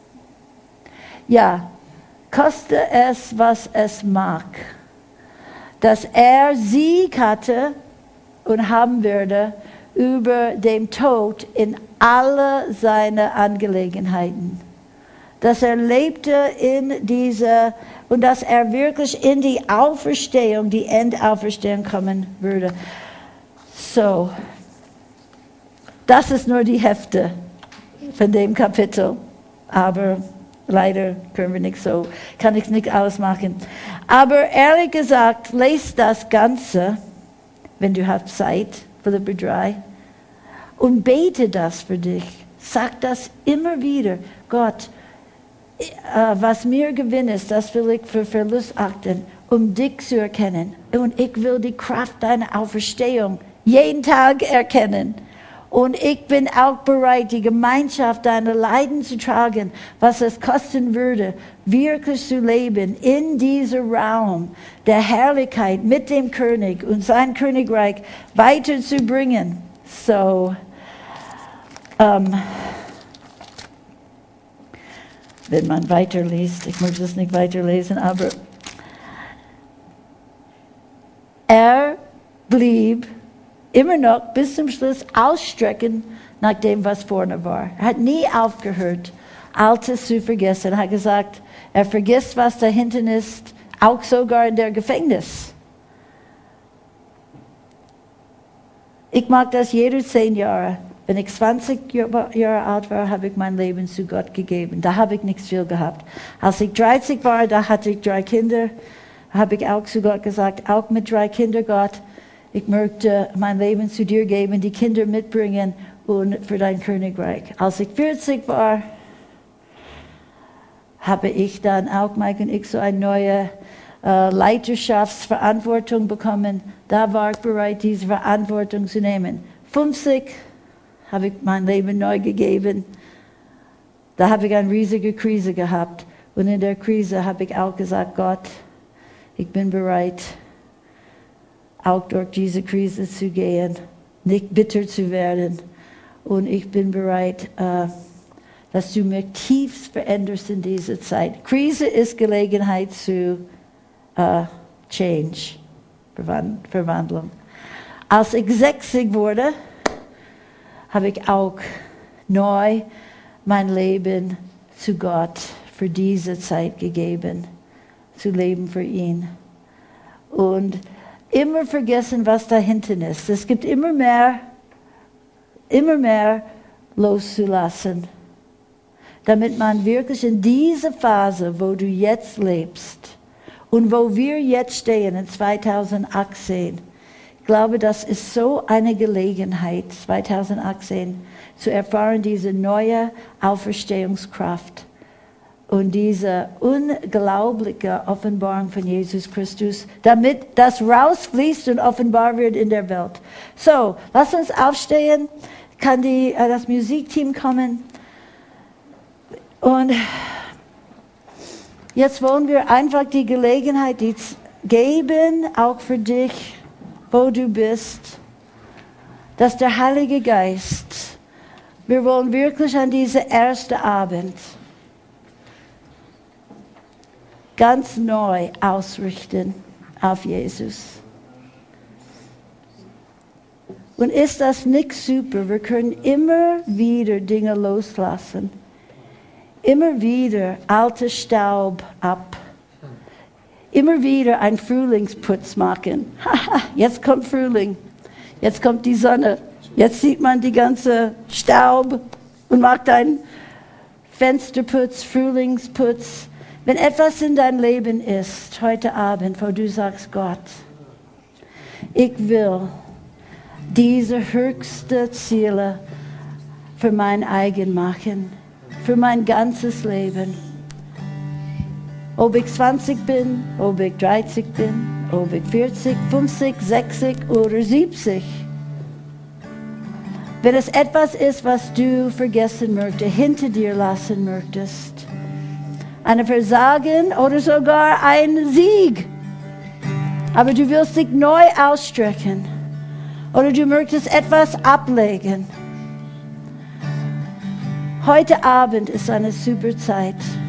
Ja, koste es, was es mag. Dass er Sieg hatte und haben würde über den Tod in alle seine Angelegenheiten. Dass er lebte in dieser, und dass er wirklich in die Auferstehung, die Endauferstehung kommen würde. So, das ist nur die Hälfte von dem Kapitel. Aber leider können wir nicht so, kann ich nicht alles machen. Aber ehrlich gesagt, lest das Ganze, wenn du hast Zeit, Philipper 3, und bete das für dich. Sag das immer wieder. Gott, was mir Gewinn ist, das will ich für Verlust achten, um dich zu erkennen. Und ich will die Kraft deiner Auferstehung jeden Tag erkennen. Und ich bin auch bereit, die Gemeinschaft deiner Leiden zu tragen, was es kosten würde, wirklich zu leben in diesem Raum der Herrlichkeit mit dem König und sein Königreich weiterzubringen. So, wenn man weiterliest, ich möchte es nicht weiterlesen, aber er blieb immer noch bis zum Schluss ausstrecken nach dem, was vorne war. Er hat nie aufgehört, Altes zu vergessen. Er hat gesagt, er vergisst, was da hinten ist, auch sogar in der Gefängnis. Ich mag das jede 10 Jahre. Wenn ich 20 Jahre alt war, habe ich mein Leben zu Gott gegeben. Da habe ich nichts viel gehabt. Als ich 30 war, da hatte ich 3 Kinder, habe ich auch zu Gott gesagt, auch mit 3 Kindern, Gott, ich möchte mein Leben zu dir geben, die Kinder mitbringen und für dein Königreich. Als ich 40 war, habe ich dann auch, Mike und ich, so eine neue Leiterschaftsverantwortung bekommen. Da war ich bereit, diese Verantwortung zu nehmen. 50 habe ich mein Leben neu gegeben. Da habe ich eine riesige Krise gehabt. Und in der Krise habe ich auch gesagt, Gott, ich bin bereit, auch durch diese Krise zu gehen, nicht bitter zu werden. Und ich bin bereit, dass du mich tiefst veränderst in dieser Zeit. Krise ist Gelegenheit zu Change, Verwandlung. Als ich 60 wurde, habe ich auch neu mein Leben zu Gott für diese Zeit gegeben, zu leben für ihn. Und immer vergessen, was da hinten ist. Es gibt immer mehr loszulassen, damit man wirklich in dieser Phase, wo du jetzt lebst und wo wir jetzt stehen in 2018, ich glaube, das ist so eine Gelegenheit, 2018, zu erfahren, diese neue Auferstehungskraft und diese unglaubliche Offenbarung von Jesus Christus, damit das rausfließt und offenbar wird in der Welt. So, lass uns aufstehen, kann das Musikteam kommen. Und jetzt wollen wir einfach die Gelegenheit geben, auch für dich, wo du bist, dass der Heilige Geist, wir wollen wirklich an diesem ersten Abend ganz neu ausrichten auf Jesus. Und ist das nicht super? Wir können immer wieder Dinge loslassen. Immer wieder alter Staub ab. Immer wieder einen Frühlingsputz machen. Jetzt kommt Frühling. Jetzt kommt die Sonne. Jetzt sieht man die ganze Staub und macht einen Fensterputz, Frühlingsputz. Wenn etwas in deinem Leben ist, heute Abend, wo du sagst, Gott, ich will diese höchsten Ziele für mein eigen machen, für mein ganzes Leben. Ob ich 20 bin, ob ich 30 bin, ob ich 40, 50, 60 oder 70. Wenn es etwas ist, was du vergessen möchtest, hinter dir lassen möchtest, ein Versagen oder sogar ein Sieg, aber du willst dich neu ausstrecken oder du möchtest etwas ablegen. Heute Abend ist eine super Zeit.